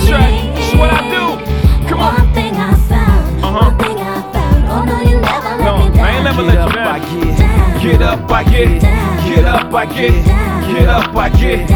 track. This is what I do. Come on. One thing I found. One thing I found. Oh no, you never let me down. I ain't never let you down. Get up, I get. Get up, I get. Get up, I get.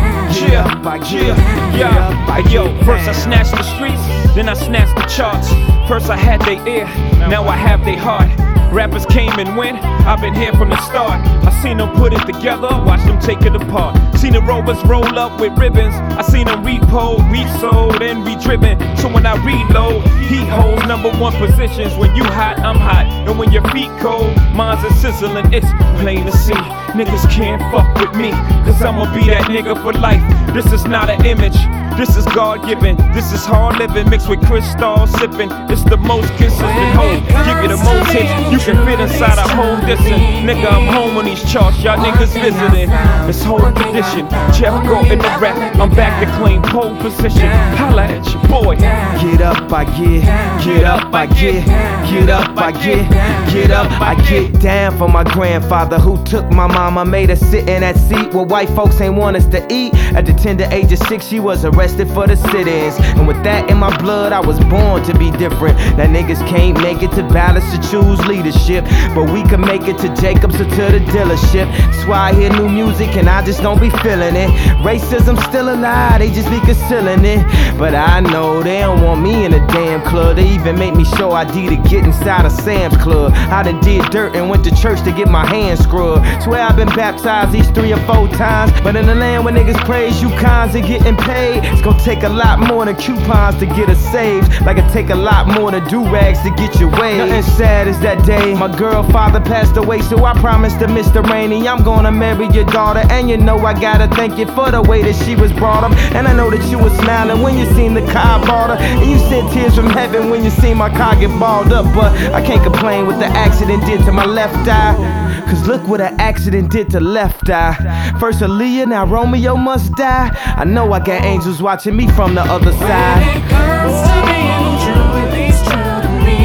Yeah. Yo, first I snatched the streets, then I snatched the charts. First I had their ear, now I have their heart. Rappers came and went, I've been here from the start. I seen them put it together, watch them take it apart. Seen the rovers roll up with ribbons. I seen them repo, resold, and re-driven. So when I reload, heat holds #1 positions. When you hot, I'm hot. And when your feet cold, mine's a sizzling. It's plain to see, niggas can't fuck with me, cause I'ma be that nigga for life. This is not an image, this is God-given. This is hard living mixed with crystal sipping. It's the most consistent hope, give you the most hits. You can fit inside a whole distance. Nigga, I'm home on these charts, y'all niggas visiting. This whole tradition, Jeff go in the rap. I'm back to claim pole position. Holla at your boy. Get up, I get. Get up, I get. Get up, I get. Get up, I get down for my grandfather who took my mama, made her sit in that seat where white folks ain't want us to eat. At the tender age of 6, she was arrested for the sit-ins. And with that in my blood, I was born to be different. Now niggas can't make it to balance to choose leadership, but we can make it to Jacobs or to the dealership. That's why I hear new music and I just don't be feeling it. Racism's still alive, they just be concealing it. But I know they don't want me in a damn club. They even make me show ID to get inside a Sam's Club. I done did dirt and went to church to get my hands scrubbed. Swear I've been baptized these 3 or 4 times. But in the land where niggas praise you cons and getting paid, it's gonna take a lot more than coupons to get us saved. Like it take a lot more than do-rags to get your way. Nothing sad as that day my girl father passed away, so I promised to Mr. Rainey I'm gonna marry your daughter. And you know I gotta thank you for the way that she was brought up. And I know that you was smiling when you seen the car bought her, and you sent tears from heaven when you seen my car get balled up. But I can't complain what the accident did to my left eye, cause look what an accident did to left eye. First Aaliyah, now Romeo must die. I know I got angels watching me from the other side. When it comes to being true, at least true to me.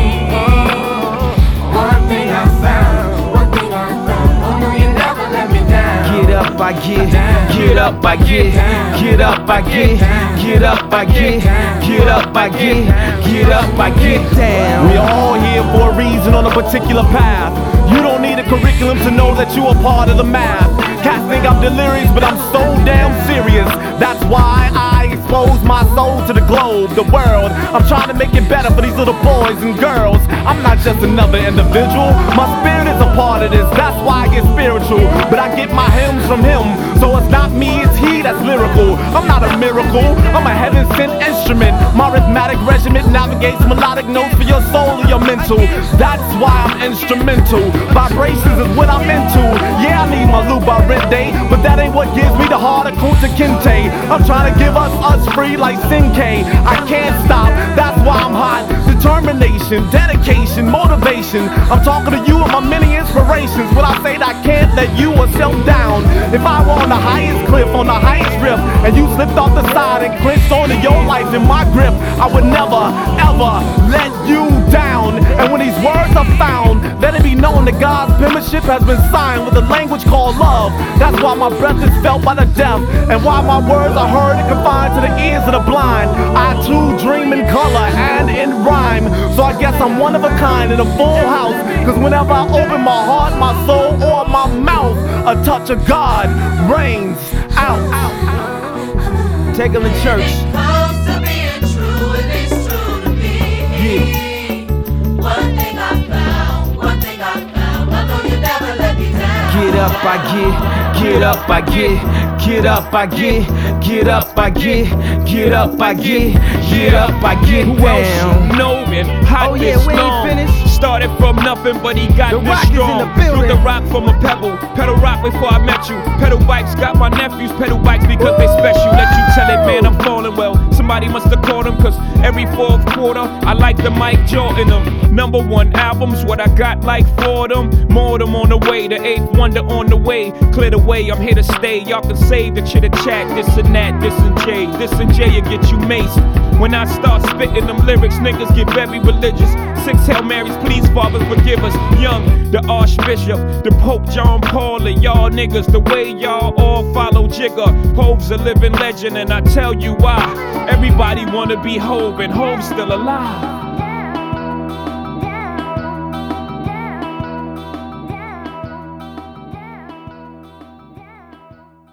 One thing I found. One thing I found. Oh no, you never let me down. Get up, I get. Get up, I get. Get up, I get. Get up, I get. Get up, I get. Get up, I get down. We are all here for a reason on a particular path. You don't need a curriculum to know that you are part of the math. Cats think I'm delirious, but I'm so damn serious. That's why I expose my soul to the globe, the world. I'm trying to make it better for these little boys and girls. I'm not just another individual. My spirit is a part of this. That's why I get spiritual. But I get my hymns from him. So it's not me, it's he that's lyrical. I'm not a miracle, I'm a heaven-sent instrument. My rhythmic regiment navigates melodic notes for your soul and your mental. That's why I'm instrumental. Vibrations is what I'm into. Yeah, I need my Luba Rende, but that ain't what gives me the heart of Kunta Kinte. I'm trying to give us free like Sinke. I can't stop, that's why I'm hot. Determination, dedication, motivation. I'm talking to you and my many inspirations. When I say that I can't let you or self down. If I were on the highest cliff, on the highest rift, and you slipped off the side and clinched onto your life in my grip, I would never, ever let you down. And when these words are found, let it be known that God's penmanship has been signed with a language called love. That's why my breath is felt by the deaf, and why my words are heard and confined to the ears of the blind. I too dream in color and in rhyme, so I guess I'm one of a kind in a full house. Cause whenever I open my heart, my soul, or my mouth, a touch of God rains out. Take them to church. When it comes to being true, it is true to me. Yeah. One thing I found. One thing I found. I know you never let me down. Get up, I get. Get up, I get. Get up, I get. Get up, I get. Get up, I get. Get up, I get Who down. else you know man? Hot Oh, yeah, this we ain't long. finished. Started from nothing, but he got The this Rock is in strong. the building. Threw the rock from a pebble. Pedal rock before I met you. Pedal bikes got my nephews. Pedal bikes because they special. Let you tell it, man, I'm falling well. Somebody must have called him, cause every fourth quarter I like the Mike Jordan them. #1 albums, what I got like 4 of them. More of them on the way, the 8th wonder on the way. Clear the way, I'm here to stay. Y'all can save the chitter chat, this and that, this and Jay. This and Jay will get you maced. When I start spitting them lyrics, niggas get very religious. 6 Hail Marys, please, Father, forgive us. Young, the Archbishop, the Pope John Paul, and y'all niggas, the way y'all all follow Jigga. Hove's a living legend, and I tell you why. Everybody wanna be Hove, and Hove's still alive.